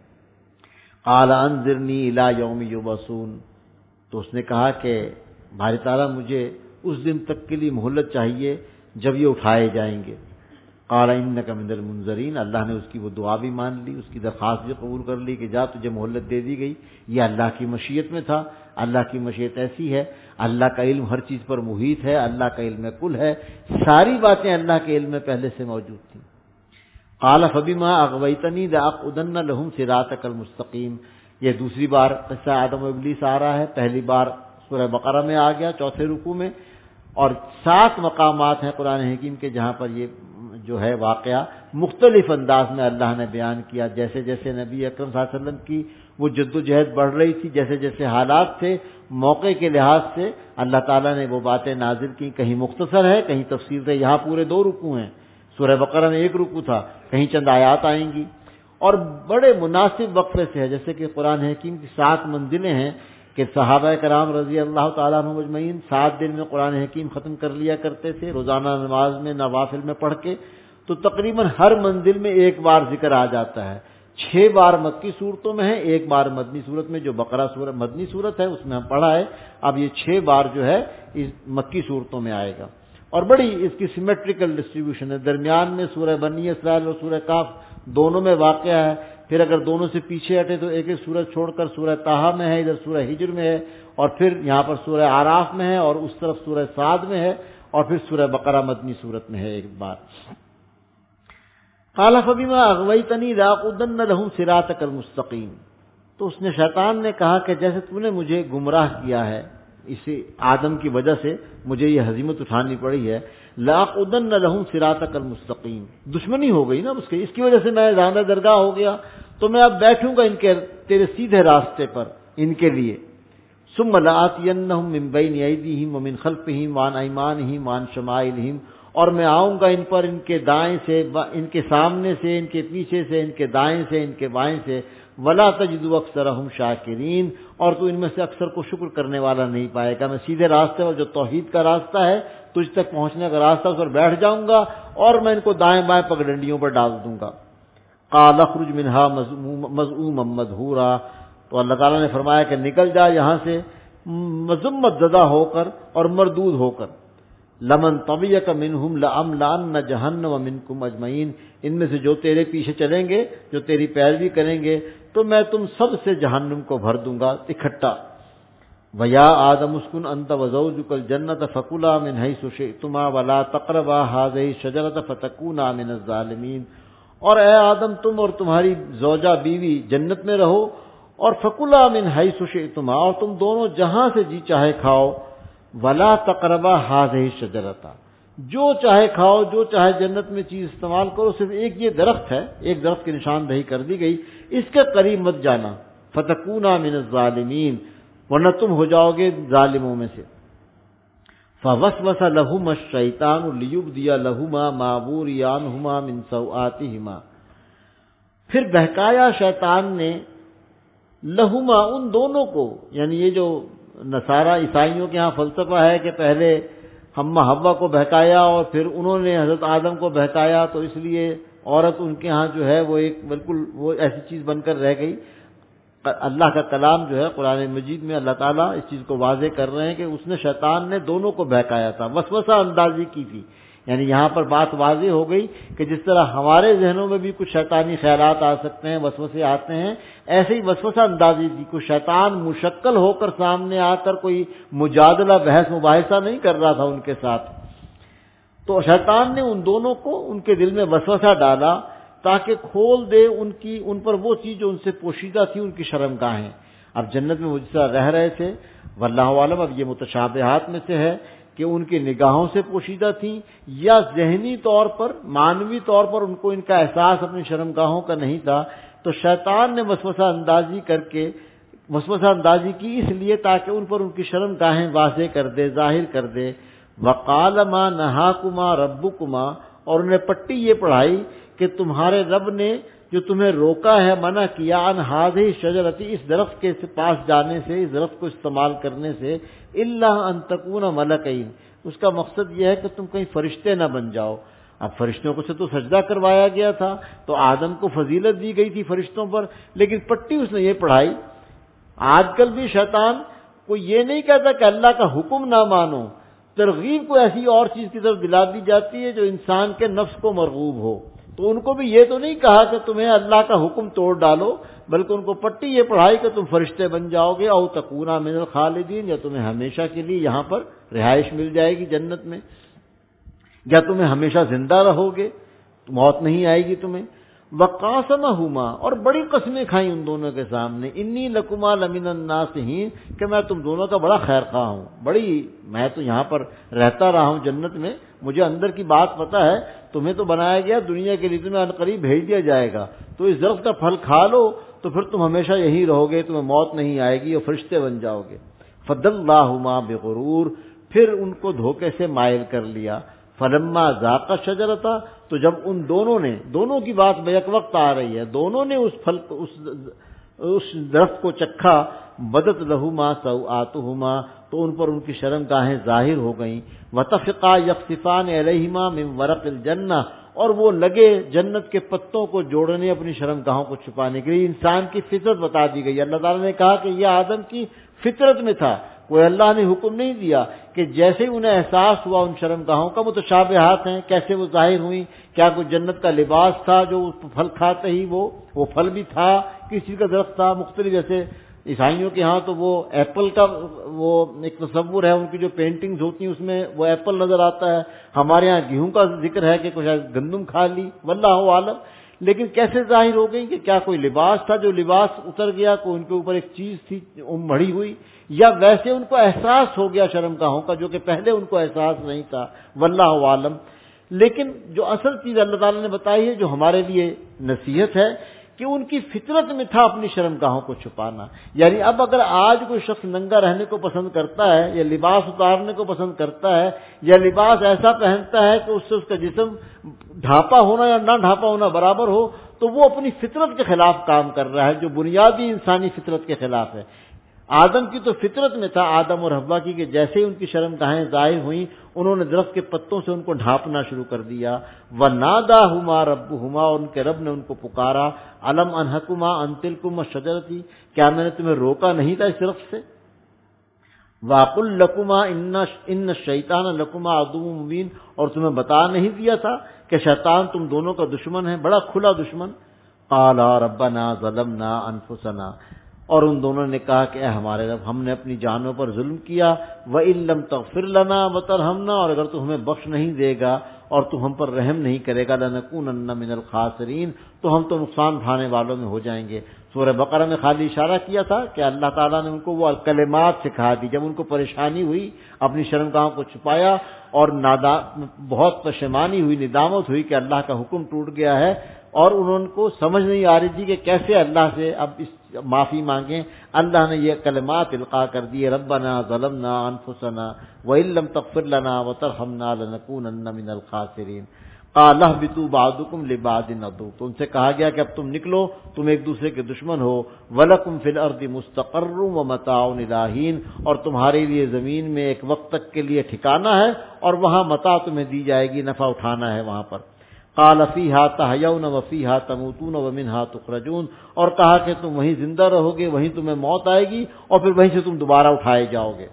قال انظرنی الی یوم یبعثون، تو اس نے کہا کہ باری تعالیٰ مجھے اس دن تک کے لیے مہلت چاہیے جب یہ اٹھائے جائیں گے۔ قال انک من المنذرین، اللہ نے اس کی وہ دعا بھی مان لی، اس کی درخواست بھی قبول کر لی کہ جا تجھے مہلت دے دی گئی، یہ اللہ کی مشیت میں تھا۔ اللہ کی مشیت ایسی ہے، اللہ کا علم ہر چیز پر محیط ہے، اللہ کا علم کل ہے، ساری باتیں اللہ کے علم میں پہلے سے موجود تھیں۔ قال فبما اغویتنی لاقعدن لهم صراطک المستقیم، یہ دوسری بار قصہ آدم و ابلیس آ رہا ہے، پہلی بار سورہ بقرہ میں آ گیا 4 رکوع میں، اور 7 مقامات ہیں قرآن حکیم کے جہاں پر یہ جو ہے واقعہ مختلف انداز میں اللہ نے بیان کیا، جیسے جیسے نبی اکرم صلی اللہ علیہ وسلم کی وہ جد و جہد بڑھ رہی تھی، جیسے جیسے حالات تھے موقع کے لحاظ سے اللہ تعالیٰ نے وہ باتیں نازل کی، کہیں مختصر ہے کہیں تفصیل ہے، یہاں پورے 2 رکوع ہیں، سورہ بقرہ میں 1 رکوع تھا، کہیں چند آیات آئیں گی، اور بڑے مناسب وقفے سے ہے، جیسے کہ قرآن حکیم کی 7 منزلیں ہیں کہ صحابہ کرام رضی اللہ تعالیٰ عنہ مجمعین 7 دن میں قرآن حکیم ختم کر لیا کرتے تھے، روزانہ نماز میں نوافل میں پڑھ کے، تو تقریباً ہر منزل میں 1 بار ذکر آ جاتا ہے۔ 6 بار مکی صورتوں میں ہے، 1 بار مدنی صورت میں، جو بقرہ سورہ مدنی صورت ہے اس میں ہم پڑھا ہے، اب یہ 6 بار جو ہے اس مکی صورتوں میں آئے گا، اور بڑی اس کی سیمیٹریکل ڈسٹریبیوشن ہے، درمیان میں سورہ بنی اسرائیل اور سورہ کاف دونوں میں واقعہ ہے، پھر اگر دونوں سے پیچھے ہٹے تو ایک سورج چھوڑ کر سورہ طٰہٰ میں ہے، ادھر سورہ ہجر میں ہے، اور پھر یہاں پر سورہ اعراف میں ہے، اور اس طرف سورہ صاد میں ہے، اور پھر سورہ بقرہ مدنی صورت میں ہے 1 بار۔ قال فبما اغویتنی لاقعدن لهم صراطک المستقیم، تو اس نے شیطان نے کہا کہ جیسے تو نے مجھے گمراہ کیا ہے، اسی آدم کی وجہ سے مجھے یہ ہزیمت اٹھانی پڑی ہے، لاقعدن لهم صراطک المستقیم، دشمنی ہو گئی نا اس کی وجہ سے میں زیادہ درگاہ ہو گیا، تو میں اب بیٹھوں گا ان کے تیرے سیدھے راستے پر ان کے لیے۔ ثم لآتینہم من بین ایدیہم ومن خلفہم وعن ایمانہم وعن شمائلہم، اور میں آؤں گا ان پر ان کے دائیں سے، ان کے سامنے سے، ان کے پیچھے سے، ان کے دائیں سے، ان کے بائیں سے، ولا تجد اکثرہم شاکرین، اور تو ان میں سے اکثر کو شکر کرنے والا نہیں پائے گا۔ میں سیدھے راستے پر جو توحید کا راستہ ہے، تجھ تک پہنچنے کا راستہ، اس پر بیٹھ جاؤں گا اور میں ان کو دائیں بائیں پگڈنڈیوں پر ڈال دوں گا۔ قال اخرج منها مذءوما مدحورا، تو اللہ تعالیٰ نے فرمایا کہ نکل جا یہاں سے، مذمت زدہ ہو کر اور مردود ہو کر. لمن طبیک منہم لأملأن جہنم منکم اجمعین، ان میں سے جو تیرے پیچھے چلیں گے، جو تیری پیروی کریں گے، تو میں تم سب سے جہنم کو بھر دوں گا اکٹھا. وَيَا آدَمُ اسْكُنْ أَنْتَ وَزَوْجُكَ الْجَنَّةَ فَكُلَا مِنْ حَيْثُ شِئْتُمَا وَلَا تَقْرَبَا هَٰذِهِ الشَّجَرَةَ فَتَكُونَا مِنَ الظَّالِمِينَ. اور اے آدم، تم اور تمہاری زوجہ بیوی جنت میں رہو، اور فَكُلَا مِنْ حَيْثُ شِئْتُمَا، اور تم دونوں جہاں سے جی چاہے کھاؤ. وَلَا تَقْرَبَا هَٰذِهِ الشَّجَرَةَ، جو چاہے کھاؤ، جو چاہے جنت میں چیز استعمال کرو، صرف ایک یہ درخت ہے، ایک درخت کی نشاندہی کر دی گئی، اس کے قریب مت جانا. فَتَكُونَا مِنَ الظَّالِمِينَ، ورنہ تم ہو جاؤ گے ظالموں میں سے. فَوَسْوَسَ لَهُمَا الشَّيْطَانُ لِيُبْدِيَ لَهُمَا مَا وُورِيَ عَنْهُمَا مِنْ سَوْآتِهِمَا، پھر بہکایا شیطان نے لہما، ان دونوں کو، یعنی یہ جو نصارہ عیسائیوں کے ہاں فلسفہ ہے کہ پہلے حوا کو بہکایا اور پھر انہوں نے حضرت آدم کو بہکایا، تو اس لیے عورت ان کے ہاں جو ہے وہ ایک بالکل وہ ایسی چیز بن کر رہ گئی. اللہ کا کلام جو ہے قرآن مجید میں اللہ تعالیٰ اس چیز کو واضح کر رہے ہیں کہ اس نے، شیطان نے دونوں کو بہکایا تھا، وسوسہ اندازی کی تھی. یعنی یہاں پر بات واضح ہو گئی کہ جس طرح ہمارے ذہنوں میں بھی کچھ شیطانی خیالات آ سکتے ہیں، وسوسے آتے ہیں، ایسے ہی وسوسہ اندازی تھی. کوئی شیطان مشکل ہو کر سامنے آ کر کوئی مجادلہ، بحث مباحثہ نہیں کر رہا تھا ان کے ساتھ. تو شیطان نے ان دونوں کو ان کے دل میں وسوسہ ڈالا تاکہ کھول دے ان پر وہ چیز جو ان سے پوشیدہ تھی، ان کی شرمگاہیں. اب جنت میں وہ جس طرح رہ رہے تھے، واللہ عالم، اب یہ متشابہات میں سے ہے کہ ان کی نگاہوں سے پوشیدہ تھیں یا ذہنی طور پر، معنوی طور پر ان کو ان کا احساس اپنی شرمگاہوں کا نہیں تھا. تو شیطان نے وسوسہ اندازی کی اس لیے تاکہ ان پر ان کی شرمگاہیں واضح کر دے، ظاہر کر دے. وَقَالَ مَا نَهَاكُمَا رَبُّكُمَا، اور انہیں پٹی یہ پڑھائی کہ تمہارے رب نے جو تمہیں روکا ہے، منع کیا، عن هذه الشجرة، اس درخت کے پاس جانے سے، اس درخت کو استعمال کرنے سے، الا ان تکون ملکین، اس کا مقصد یہ ہے کہ تم کہیں فرشتے نہ بن جاؤ. اب فرشتوں کو سے تو سجدہ کروایا گیا تھا، تو آدم کو فضیلت دی گئی تھی فرشتوں پر، لیکن پٹی اس نے یہ پڑھائی. آج کل بھی شیطان کو یہ نہیں کہتا کہ اللہ کا حکم نہ مانو، ترغیب کو ایسی اور چیز کی طرف دلا دی جاتی ہے جو انسان کے نفس کو مرغوب ہو. تو ان کو بھی یہ تو نہیں کہا کہ تمہیں اللہ کا حکم توڑ ڈالو، بلکہ ان کو پٹی یہ پڑھائی کہ تم فرشتے بن جاؤ گے، او تکونا من الخالدین، یا تمہیں ہمیشہ کے لیے یہاں پر رہائش مل جائے گی جنت میں، یا تمہیں ہمیشہ زندہ رہو گے، موت نہیں آئے گی تمہیں. وقاسمہما، اور بڑی قسمیں کھائیں ان دونوں کے سامنے، انی لکما لمن الناصحین، کہ میں تم دونوں کا بڑا خیر خواہ ہوں، میں تو یہاں پر رہتا رہا ہوں جنت میں، مجھے اندر کی بات پتہ ہے. تمہیں تو بنایا گیا دنیا کے لیے، تمہیں عنقریب بھیج دیا جائے گا، تو اس درخت کا پھل کھا لو تو پھر تم ہمیشہ یہی رہو گے، تمہیں موت نہیں آئے گی اور فرشتے بن جاؤ گے. فدلاہما بغرور، پھر ان کو دھوکے سے مائل کر لیا. فلما ذاق الشجرۃ، تو جب ان دونوں کی بات بیک وقت آ رہی ہے، دونوں نے اس درخت کو چکھا، بدت لہما سوآتہما، تو ان پر ان کی شرمگاہیں ظاہر ہو گئیں. وطفقا یخصفان علیہما من ورق الجنہ، اور وہ لگے جنت کے پتوں کو جوڑنے اپنی شرمگاہوں کو چھپانے کے لیے. انسان کی فطرت بتا دی گئی. اللہ تعالیٰ نے کہا کہ یہ آدم کی فطرت میں تھا، کوئی اللہ نے حکم نہیں دیا کہ جیسے ہی انہیں احساس ہوا ان شرمگاہوں کا، متشابہات ہیں، کیسے وہ ظاہر ہوئی، کیا کوئی جنت کا لباس تھا جو پھل کھاتے ہی وہ پھل بھی تھا، کس چیز کا درخت تھا، مختلف. جیسے عیسائیوں کے ہاں تو وہ ایپل کا وہ ایک تصور ہے، ان کی جو پینٹنگز ہوتی ہیں اس میں وہ ایپل نظر آتا ہے. ہمارے ہاں گیہوں کا ذکر ہے کہ کچھ گندم کھا لی، واللہ عالم. لیکن کیسے ظاہر ہو گئی کہ کیا کوئی لباس تھا جو لباس اتر گیا، کوئی ان کے اوپر ایک چیز تھی مڑی ہوئی، یا ویسے ان کو احساس ہو گیا شرمگاہوں کا جو کہ پہلے ان کو احساس نہیں تھا، واللہ عالم. لیکن جو اصل چیز اللہ تعالیٰ نے بتائی ہے جو ہمارے لیے نصیحت ہے کہ ان کی فطرت میں تھا اپنی شرمگاہوں کو چھپانا. یعنی اب اگر آج کوئی شخص ننگا رہنے کو پسند کرتا ہے، یا لباس اتارنے کو پسند کرتا ہے، یا لباس ایسا پہنتا ہے کہ اس سے اس کا جسم ڈھانپا ہونا یا نہ ڈھانپا ہونا برابر ہو، تو وہ اپنی فطرت کے خلاف کام کر رہا ہے، جو بنیادی انسانی فطرت کے خلاف ہے. آدم کی تو فطرت میں تھا، آدم اور حوا کی، کہ جیسے ہی ان کی شرمگاہیں ظاہر ہوئیں انہوں نے درخت کے پتوں سے ان کو ڈھانپنا شروع کر دیا. وَنَادَاهُمَا رَبُّهُمَا، اور ان کے رب نے ان کو پکارا. أَلَمْ أَنْهَكُمَا عَنْ تِلْكُمَا الشَّجَرَةِ، کیا میں نے تمہیں روکا نہیں تھا اس درخت سے؟ وَقُلْ لَكُمَا إِنَّ الشَّيْطَانَ لَكُمَا عَدُوٌّ مُبِينٌ، اور تمہیں بتا نہیں دیا تھا کہ شیطان تم دونوں کا دشمن ہے، بڑا کھلا دشمن. قَالَا رَبَّنَا ظَلَمْنَا أَنفُسَنَا، اور ان دونوں نے کہا کہ اے ہمارے رب، ہم نے اپنی جانوں پر ظلم کیا. وَإِن لَّمْ تَغْفِرْ لَنَا وَتَرْحَمْنَا، اور اگر تو ہمیں بخش نہیں دے گا اور تو ہم پر رحم نہیں کرے گا، لَنَكُونَنَّ مِنَ الْخَاسِرِينَ، تو ہم تو نقصان اٹھانے والوں میں ہو جائیں گے. سورہ بقرہ میں خالی اشارہ کیا تھا کہ اللہ تعالیٰ نے ان کو وہ کلمات سکھا دی. جب ان کو پریشانی ہوئی، اپنی شرمگاہوں کو چھپایا اور بہت پشیمانی ہوئی، ندامت ہوئی کہ اللہ کا حکم ٹوٹ گیا ہے، اور انہوں کو سمجھ نہیں آ رہی تھی کہ کیسے اللہ سے اب اس معافی مانگیں. اللہ نے یہ کلمات القاء کر دیے، ربنا ظلمنا انفسنا وان لم تغفر لنا وترحمنا لنكونن من الخاسرین. قال اهبطوا بعضكم لبعض عدو، تو ان سے کہا گیا کہ اب تم نکلو، تم ایک دوسرے کے دشمن ہو. ولکم فی الارض مستقر ومتاع الی حین، اور تمہارے لیے زمین میں ایک وقت تک کے لیے ٹھکانہ ہے اور وہاں متاع تمہیں دی جائے گی، نفع اٹھانا ہے وہاں پر. قال فیہا تحیون وفیہا تموتون ومنہا تخرجون، اور کہا کہ تم وہیں زندہ رہو گے، وہیں تمہیں موت آئے گی اور پھر وہیں سے تم دوبارہ اٹھائے جاؤ گے.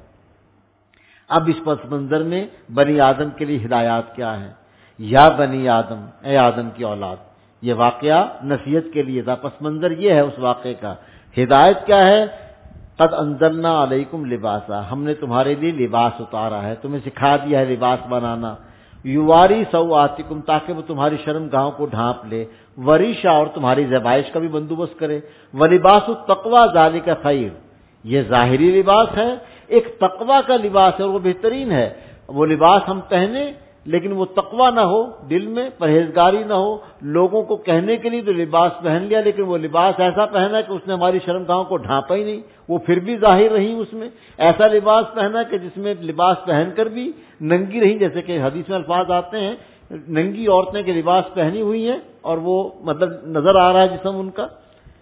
اب اس پس منظر میں بنی آدم کے لیے ہدایات کیا ہیں؟ یا بنی آدم، اے آدم کی اولاد، یہ واقعہ نصیحت کے لیے تھا. پس منظر یہ ہے اس واقعے کا. ہدایت کیا ہے؟ قد انزلنا علیکم لباسا، ہم نے تمہارے لیے لباس اتارا ہے، تمہیں سکھا دیا ہے لباس بنانا. یواری سوآتکم، تاکہ وہ تمہاری شرم گاہوں کو ڈھانپ لے. وریشا، اور تمہاری زیبائش کا بھی بندوبست کرے. ولباس التقوی ذالک خیر، یہ ظاہری لباس ہے، ایک تقوی کا لباس ہے اور وہ بہترین ہے. وہ لباس ہم پہنے لیکن وہ تقوی نہ ہو، دل میں پرہیزگاری نہ ہو. لوگوں کو کہنے کے لیے تو لباس پہن لیا، لیکن وہ لباس ایسا پہنا کہ اس نے ہماری شرم گاہوں کو ڈھانپا ہی نہیں، وہ پھر بھی ظاہر رہی اس میں. ایسا لباس پہنا کہ جس میں لباس پہن کر بھی ننگی رہی، جیسے کہ حدیث میں الفاظ آتے ہیں ننگی عورتیں کے لباس پہنی ہوئی ہیں اور وہ مطلب نظر آ رہا ہے جسم ان کا.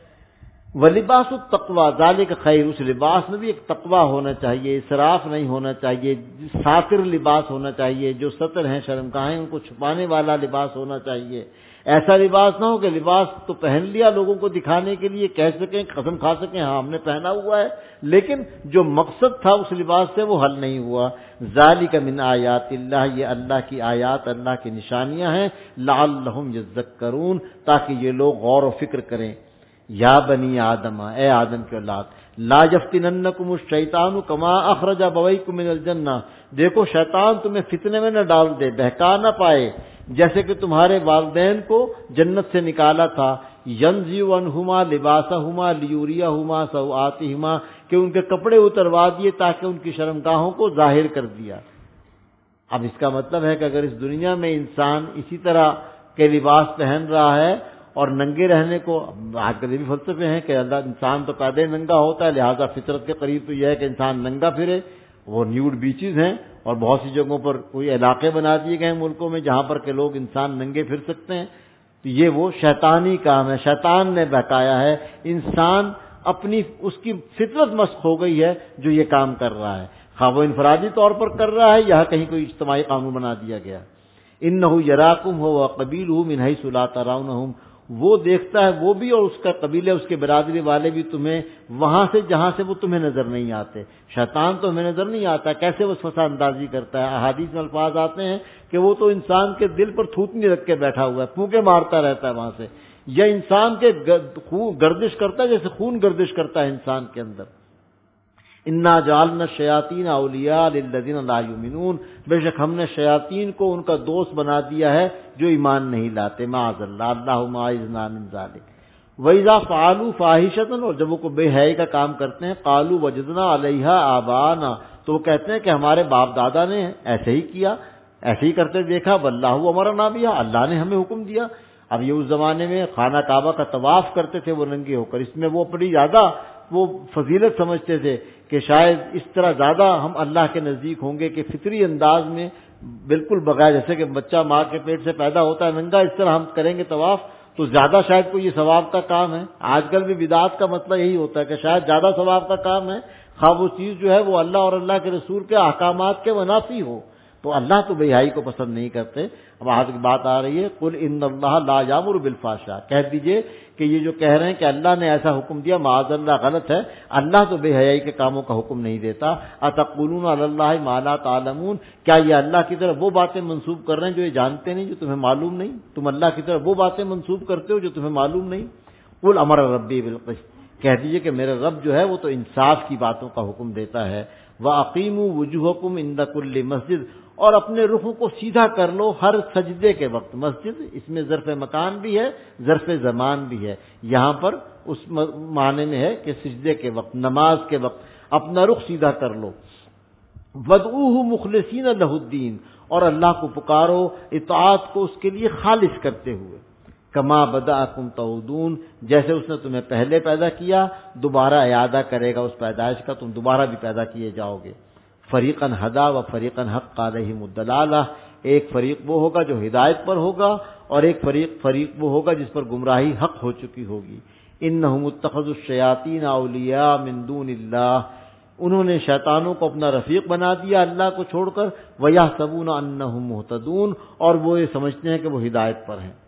وَلِبَاسُ التَّقْوَى ذَلِكَ خَيْرٌ، اس لباس میں بھی ایک تقوی ہونا چاہیے، اسراف نہیں ہونا چاہیے، ساتر لباس ہونا چاہیے، جو ستر ہیں شرمگاہیں ان کو چھپانے والا لباس ہونا چاہیے. ایسا لباس نہ ہو کہ لباس تو پہن لیا لوگوں کو دکھانے کے لیے، کہہ سکیں، قسم کھا سکیں ہاں ہم نے پہنا ہوا ہے، لیکن جو مقصد تھا اس لباس سے وہ حل نہیں ہوا. ذَلِكَ مِنْ آیاتِ اللہ، یہ اللہ کی آیات، اللہ کی نشانیاں ہیں. لَعَلَّهُمْ يَذَّكَّرُونَ، تاکہ یہ لوگ غور و فکر کریں. یا بنی آدم، اے آدم کے اولاد، لا یفتننکم الشیطان کما اخرج ابویکم من الجنہ، دیکھو شیطان تمہیں فتنے میں نہ ڈال دے، بہکا نہ پائے، جیسے کہ تمہارے والدین کو جنت سے نکالا تھا. ینزع عنہما لباسہما لیوریہما سوآتہما، کہ ان کے کپڑے اتروا دیے تاکہ ان کی شرمگاہوں کو ظاہر کر دیا. اب اس کا مطلب ہے کہ اگر اس دنیا میں انسان اسی طرح کے لباس پہن رہا ہے اور ننگے رہنے کو، آج کل یہ بھی فلسفے ہیں کہ اللہ انسان تو پیدا ننگا ہوتا ہے، لہذا فطرت کے قریب تو یہ ہے کہ انسان ننگا پھرے. وہ نیوڈ بیچز ہیں اور بہت سی جگہوں پر کوئی علاقے بنا دیے گئے ہیں ملکوں میں جہاں پر کہ لوگ انسان ننگے پھر سکتے ہیں. تو یہ وہ شیطانی کام ہے، شیطان نے بہکایا ہے. انسان اپنی اس کی فطرت مسخ ہو گئی ہے جو یہ کام کر رہا ہے، خواہ وہ انفرادی طور پر کر رہا ہے یا کہیں کوئی اجتماعی قانون بنا دیا گیا. انہ یراکم ہو وقبیلہ من حیث لا ترونہم، وہ دیکھتا ہے وہ بھی اور اس کا قبیلے، اس کے برادری والے بھی تمہیں وہاں سے جہاں سے وہ تمہیں نظر نہیں آتے. شیطان تو ہمیں نظر نہیں آتا، کیسے وہ وسوسہ اندازی کرتا ہے. احادیث میں الفاظ آتے ہیں کہ وہ تو انسان کے دل پر تھوتنی رکھ کے بیٹھا ہوا ہے، پھونکے مارتا رہتا ہے وہاں سے، یا انسان کے گردش کرتا ہے جیسے خون گردش کرتا ہے انسان کے اندر. انا جعلنا الشیاطین اولیاء للذین لا یؤمنون، بے شک ہم نے شیاطین کو ان کا دوست بنا دیا ہے جو ایمان نہیں لاتے. معاذ اللہ، اللہم اعذنا من ذلک. وَإِذَا فَعَلُوا فَاحِشَةً، اور جب وہ کوئی بے حیائی کا کام کرتے ہیں، قَالُوا وَجَدْنَا عَلَيْهَا آبَاءَنَا، تو وہ کہتے ہیں کہ ہمارے باپ دادا نے ایسے ہی کیا، ایسے ہی کرتے دیکھا. وَاللَّهُ أَمَرَنَا بِهَا، اللہ نے ہمیں حکم دیا. اب یہ اس زمانے میں خانہ کعبہ کا طواف کرتے تھے وہ ننگے ہو کر، اس میں وہ بڑی زیادہ وہ فضیلت سمجھتے تھے کہ شاید اس طرح زیادہ ہم اللہ کے نزدیک ہوں گے کہ فطری انداز میں بالکل بغیر، جیسے کہ بچہ ماں کے پیٹ سے پیدا ہوتا ہے ننگا، اس طرح ہم کریں گے طواف تو زیادہ شاید کوئی یہ ثواب کا کام ہے. آج کل بھی بدعات کا مطلب یہی ہوتا ہے کہ شاید زیادہ ثواب کا کام ہے، خواہ وہ چیز جو ہے وہ اللہ اور اللہ کے رسول کے احکامات کے منافی ہو. تو اللہ تو بے حیائی کو پسند نہیں کرتے۔ اب آج کی بات آ رہی ہے، قل ان اللہ لا یامر بالفحشاء، کہہ دیجئے کہ یہ جو کہہ رہے ہیں کہ اللہ نے ایسا حکم دیا، معاذ اللہ غلط ہے، اللہ تو بے حیائی کے کاموں کا حکم نہیں دیتا۔ اتقولون علی اللہ ما لا تعلمون، کیا یہ اللہ کی طرف وہ باتیں منسوب کر رہے ہیں جو یہ جانتے نہیں، جو تمہیں معلوم نہیں؟ تم اللہ کی طرف وہ باتیں منسوب کرتے ہو جو تمہیں معلوم نہیں۔ قل امر ربی بالقسط، کہہ دیجئے کہ میرے رب جو ہے وہ تو انصاف کی باتوں کا حکم دیتا ہے۔ وَأَقِيمُوا وُجُوهَكُمْ عِنْدَ كُلِّ مسجد، اور اپنے رخوں کو سیدھا کر لو ہر سجدے کے وقت۔ مسجد اس میں ظرف مکان بھی ہے، ظرف زمان بھی ہے، یہاں پر اس معنی میں ہے کہ سجدے کے وقت، نماز کے وقت اپنا رخ سیدھا کر لو۔ وَادْعُوهُ مُخْلِصِينَ لَهُ الدِّينَ، اور اللہ کو پکارو اطاعت کو اس کے لیے خالص کرتے ہوئے۔ کما بدأکم تعودون، جیسے اس نے تمہیں پہلے پیدا کیا دوبارہ اعادہ کرے گا اس پیدائش کا، تم دوبارہ بھی پیدا کیے جاؤ گے۔ فریقاً ہدا و فریقاً حق علیہم الضلالہ، ایک فریق وہ ہوگا جو ہدایت پر ہوگا اور ایک فریق وہ ہوگا جس پر گمراہی حق ہو چکی ہوگی۔ انہم اتخذوا الشیاطین اولیاء من دون اللہ، انہوں نے شیطانوں کو اپنا رفیق بنا دیا اللہ کو چھوڑ کر، ویحسبون انہم مہتدون، اور وہ یہ سمجھتے ہیں کہ وہ ہدایت پر ہیں۔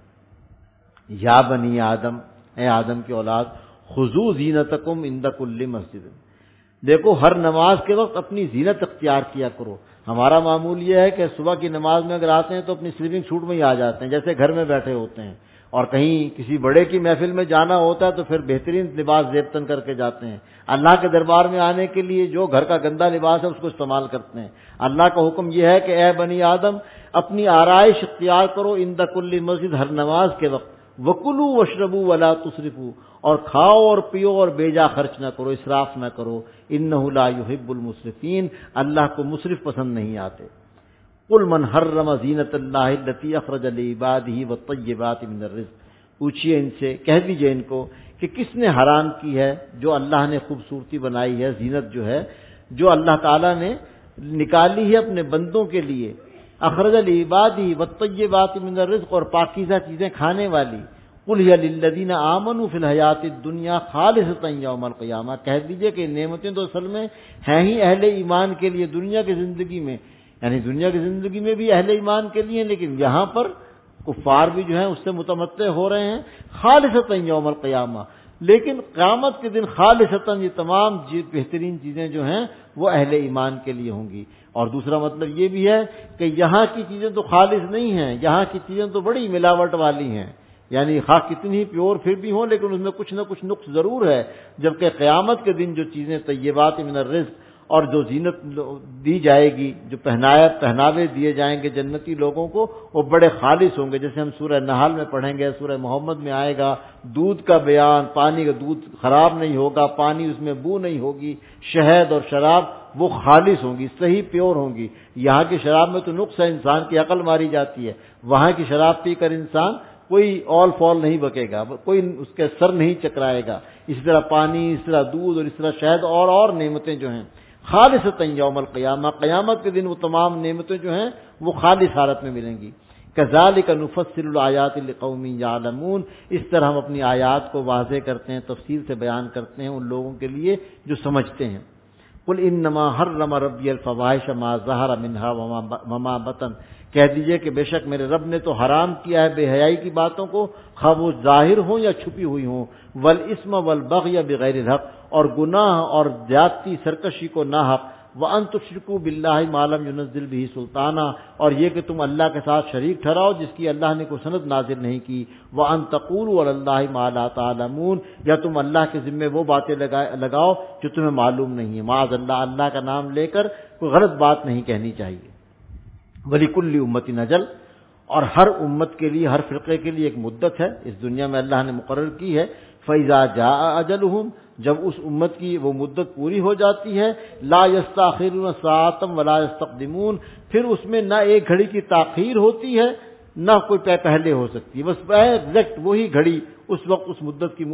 یا بنی آدم، اے آدم کی اولاد، خذوا زینتکم عند کل مسجد، دیکھو ہر نماز کے وقت اپنی زینت اختیار کیا کرو۔ ہمارا معمول یہ ہے کہ صبح کی نماز میں اگر آتے ہیں تو اپنی سلیپنگ سوٹ میں ہی آ جاتے ہیں، جیسے گھر میں بیٹھے ہوتے ہیں، اور کہیں کسی بڑے کی محفل میں جانا ہوتا ہے تو پھر بہترین لباس زیبتن کر کے جاتے ہیں۔ اللہ کے دربار میں آنے کے لیے جو گھر کا گندا لباس ہے اس کو استعمال کرتے ہیں۔ اللہ کا حکم یہ ہے کہ اے بنی آدم، اپنی آرائش اختیار کرو عند کل مسجد، ہر نماز کے وقت۔ وَكُلُوا وَاشْرَبُوا وَلَا تُسْرِفُوا، اور کھاؤ اور پیو اور بے جا خرچ نہ کرو، اسراف نہ کرو۔ إِنَّهُ لَا يُحِبُّ الْمُسْرِفِينَ، اللہ کو مسرف پسند نہیں آتے۔ قُلْ مَنْ حَرَّمَ زِينَةَ اللَّهِ الَّتِي أَخْرَجَ لِعِبَادِهِ وَالطَّيِّبَاتِ مِنَ الرِّزْقِ، پوچھئے ان سے، کہہ دیجئے ان کو کہ کس نے حرام کی ہے جو اللہ نے خوبصورتی بنائی ہے، زینت جو ہے جو اللہ تعالیٰ نے نکالی ہے اپنے بندوں کے لیے، اخرج لعبادہ والطیبات من الرزق، اور پاکیزہ چیزیں کھانے والی۔ قل ہی للذین آمنوا فی الحیات الدنیا خالصۃ یوم القیامہ، کہہ دیجئے کہ نعمتیں تو اصل میں ہیں ہی اہل ایمان کے لیے دنیا کی زندگی میں، یعنی دنیا کی زندگی میں بھی اہل ایمان کے لیے، لیکن یہاں پر کفار بھی جو ہیں اس سے متمتع ہو رہے ہیں، خالصۃ یوم القیامہ، لیکن قیامت کے دن خالصۃ یہ تمام بہترین چیزیں جو ہیں وہ اہل ایمان کے لیے ہوں گی۔ اور دوسرا مطلب یہ بھی ہے کہ یہاں کی چیزیں تو خالص نہیں ہیں، یہاں کی چیزیں تو بڑی ملاوٹ والی ہیں، یعنی خواہ کتنی ہی پیور پھر بھی ہوں لیکن اس میں کچھ نہ کچھ نقص ضرور ہے، جبکہ قیامت کے دن جو چیزیں طیبات من الرزق اور جو زینت دی جائے گی، جو پہناوے دیے جائیں گے جنتی لوگوں کو، وہ بڑے خالص ہوں گے، جیسے ہم سورہ نحل میں پڑھیں گے، سورہ محمد میں آئے گا، دودھ کا بیان، پانی کا دودھ خراب نہیں ہوگا، پانی اس میں بو نہیں ہوگی، شہد اور شراب وہ خالص ہوں گی، صحیح پیور ہوں گی۔ یہاں کی شراب میں تو نقص ہے، انسان کی عقل ماری جاتی ہے، وہاں کی شراب پی کر انسان کوئی اول فال نہیں بکے گا، کوئی اس کے سر نہیں چکرائے گا۔ اسی طرح پانی، اس طرح دودھ اور اس طرح شہد اور نعمتیں جو ہیں خالصۃ یوم القیامہ، قیامت کے دن وہ تمام نعمتیں جو ہیں وہ خالص حالت میں ملیں گی۔ کذالک نفصل الآیات لقوم یعلمون، اس طرح ہم اپنی آیات کو واضح کرتے ہیں، تفصیل سے بیان کرتے ہیں ان لوگوں کے لیے جو سمجھتے ہیں۔ قل انما حرم ربی الفواحش ما ظہر منها وما بطن، کہہ دیجئے کہ بے شک میرے رب نے تو حرام کیا ہے بے حیائی کی باتوں کو، خواہ وہ ظاہر ہوں یا چھپی ہوئی ہوں، والاسم والبغی بغیر الحق، اور گناہ اور زیادتی سرکشی کو ناحق، وان تشرکوا باللہ ما لم ينزل به سلطانا، اور یہ کہ تم اللہ کے ساتھ شریک ٹھہراؤ جس کی اللہ نے کوئی سند نازل نہیں کی، وان تقولوا علی اللہ ما لا تعلمون، یا تم اللہ کے ذمے وہ باتیں لگاؤ جو تمہیں معلوم نہیں ہے۔ معاذ اللہ، اللہ کا نام لے کر کوئی غلط بات نہیں کہنی چاہیے۔ وَلِكُلِّ أُمَّةٍ أَجَلٌ، اور ہر امت کے لیے، ہر فرقے کے لیے ایک مدت ہے اس دنیا میں اللہ نے مقرر کی ہے۔ فَإِذَا جَاءَ أَجَلُهُمْ، جب اس امت کی وہ مدت پوری ہو جاتی ہے، لَا يَسْتَأْخِرُونَ سَاعَةً وَلَا يَسْتَقْدِمُونَ، پھر اس میں نہ ایک گھڑی کی تاخیر ہوتی ہے نہ کوئی پہلے ہو سکتی ہے، بس ایگزیکٹ وہی گھڑی اس وقت اس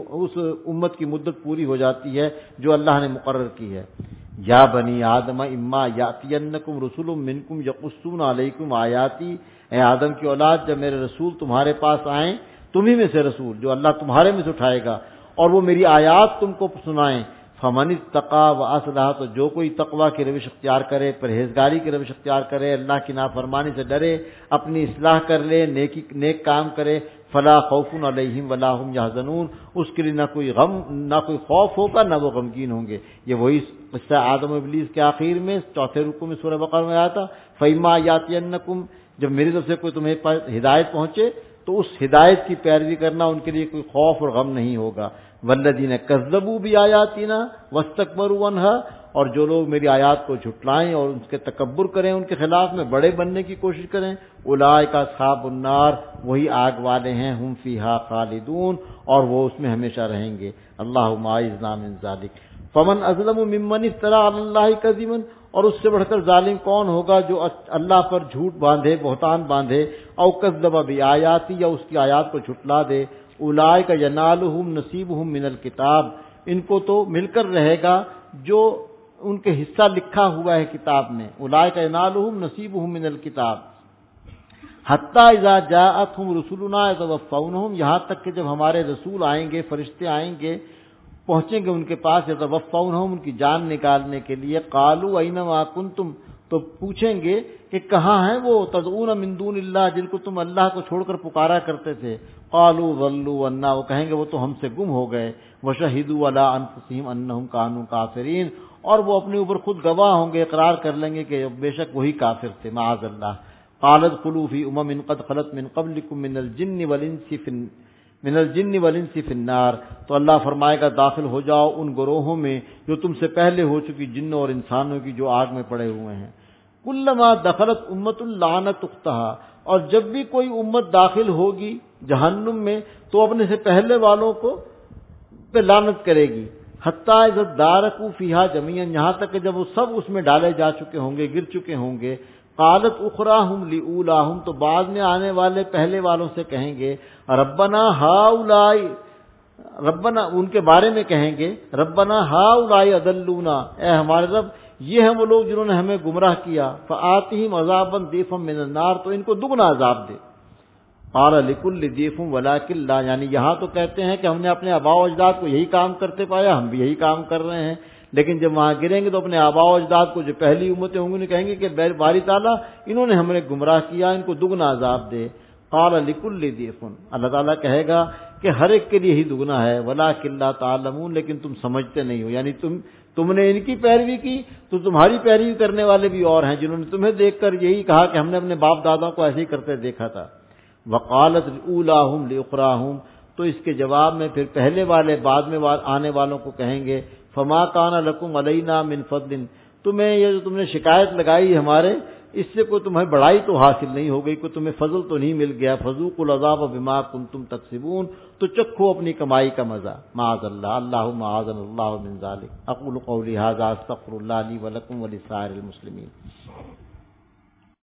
امت کی مدت پوری ہو جاتی ہے جو اللہ نے مقرر کی ہے۔ یا بنی آدم اما یاتینکم رسول منکم یقصون علیکم آیاتی، اے آدم کی اولاد، جب میرے رسول تمہارے پاس آئیں، تمہیں میں سے رسول جو اللہ تمہارے میں سے اٹھائے گا، اور وہ میری آیات تم کو سنائیں، فمن اتقى واصلح، تو جو کوئی تقوی کی روش اختیار کرے، پرہیزگاری کی روش اختیار کرے، اللہ کی نافرمانی سے ڈرے، اپنی اصلاح کر لے، نیک کام کرے، فلا خوف علیہم ولا هم يحزنون، اس کے لیے نہ کوئی غم، نہ کوئی خوف ہوگا، نہ وہ غمگین ہوں گے۔ یہ وہی قصہ آدم و ابلیس کے آخر میں 4 رکوع میں سورہ بقرہ میں آیا تھا، فَإِمَّا يَأْتِيَنَّكُمْ، جب میری طرف سے کوئی تمہیں ہدایت پہنچے تو اس ہدایت کی پیروی کرنا، ان کے لیے کوئی خوف اور غم نہیں ہوگا۔ وَالَّذِينَ كَذَّبُوا بِآيَاتِنَا وَاسْتَكْبَرُوا عَنْهَا، اور جو لوگ میری آیات کو جھٹلائیں اور ان کے تکبر کریں، ان کے خلاف میں بڑے بننے کی کوشش کریں، اولئک اصحاب النار، وہی آگ والے ہیں، ہم فیہا خالدون، اور وہ اس میں ہمیشہ رہیں گے۔ اللہم اعذنا من ذلک۔ فمن اظلم ممن افترى علی اللہ کذبا، اور اس سے بڑھ کر ظالم کون ہوگا جو اللہ پر جھوٹ باندھے، بہتان باندھے، او کذب بآیاتی، یا اس کی آیات کو جھٹلا دے۔ اولئک ینالہم نصیبہم من الکتاب، ان کو تو مل کر رہے گا جو ان کے حصہ لکھا ہوا ہے کتاب میں۔ اولئک ینالہم نصیبہم من الکتاب حتی اذا جاءتہم رسلنا یتوفونہم، یہاں تک کہ جب ہمارے رسول آئیں گے، فرشتے آئیں گے، پہنچیں گے ان کے پاس، یتوفونہم، ان کی جان نکالنے کے لیے، قالوا اینما کنتم، تو پوچھیں گے کہ کہاں ہیں وہ، تدعون من دون اللہ، جن کو تم اللہ کو چھوڑ کر پکارا کرتے تھے، قالوا ضلوا عنا، وہ کہیں گے وہ تو ہم سے گم ہو گئے، وشہدوا علی انفسہم انہم کانوا کافرین، اور وہ اپنے اوپر خود گواہ ہوں گے، اقرار کر لیں گے کہ بے شک وہی کافر تھے، معاذ اللہ۔ قالت ادخلوا فی امم قد خلت من قبلکم من الجن والانس فی النار، تو اللہ فرمائے گا داخل ہو جاؤ ان گروہوں میں جو تم سے پہلے ہو چکی جنوں اور انسانوں کی، جو آگ میں پڑے ہوئے ہیں۔ کلما دخلت امت لعنت اختہا، اور جب بھی کوئی امت داخل ہوگی جہنم میں تو اپنے سے پہلے والوں کو پہ لعنت کرے گی، حتی اذا دارکوا فیہا جمیعا، یہاں تک کہ جب وہ سب اس میں ڈالے جا چکے ہوں گے، گر چکے ہوں گے، قالت اخراہم لأولاہم، تو بعد میں آنے والے پہلے والوں سے کہیں گے، ربنا ہؤلاء، ربنا ان کے بارے میں کہیں گے، ربنا ہؤلاء اضلونا، اے ہمارے رب یہ ہیں وہ لوگ جنہوں نے ہمیں گمراہ کیا، فآتہم عذابا ضعفا من النار، تو ان کو دگنا عذاب دے۔ قال لکل ضعف ولکن لا، یعنی یہاں تو کہتے ہیں کہ ہم نے اپنے آباء و اجداد کو یہی کام کرتے پایا، ہم بھی یہی کام کر رہے ہیں، لیکن جب وہاں گریں گے تو اپنے آباء و اجداد کو، جو پہلی امتیں ہوں گی، انہیں کہیں گے کہ باری تعالیٰ انہوں نے ہمیں گمراہ کیا، ان کو دگنا عذاب دے۔ قال لکل ضعف، اللہ تعالیٰ کہے گا کہ ہر ایک کے لیے ہی دگنا ہے، ولکن لا تعلمون، لیکن تم سمجھتے نہیں ہو، یعنی تم نے ان کی پیروی کی تو تمہاری پیروی کرنے والے بھی اور ہیں جنہوں نے تمہیں دیکھ کر یہی کہا کہ ہم نے اپنے باپ دادا کو ایسے ہی کرتے دیکھا تھا۔ وقالت اولاہم لاخراہم، تو اس کے جواب میں پھر پہلے والے بعد میں آنے والوں کو کہیں گے، فما کان لکم علینا من فضل، تمہیں یہ جو تم نے شکایت لگائی ہمارے، اس سے کوئی تمہیں بڑائی تو حاصل نہیں ہو گئی، کوئی تمہیں فضل تو نہیں مل گیا، فذوقوا العذاب بما کنتم تکسبون، تو چکھو اپنی کمائی کا مزہ، معاذ اللہ، اللہم اعاذنا اللہ من ذلک۔ اقول قولی ھذا استغفر اللہ لی ولکم ولسائر المسلمین۔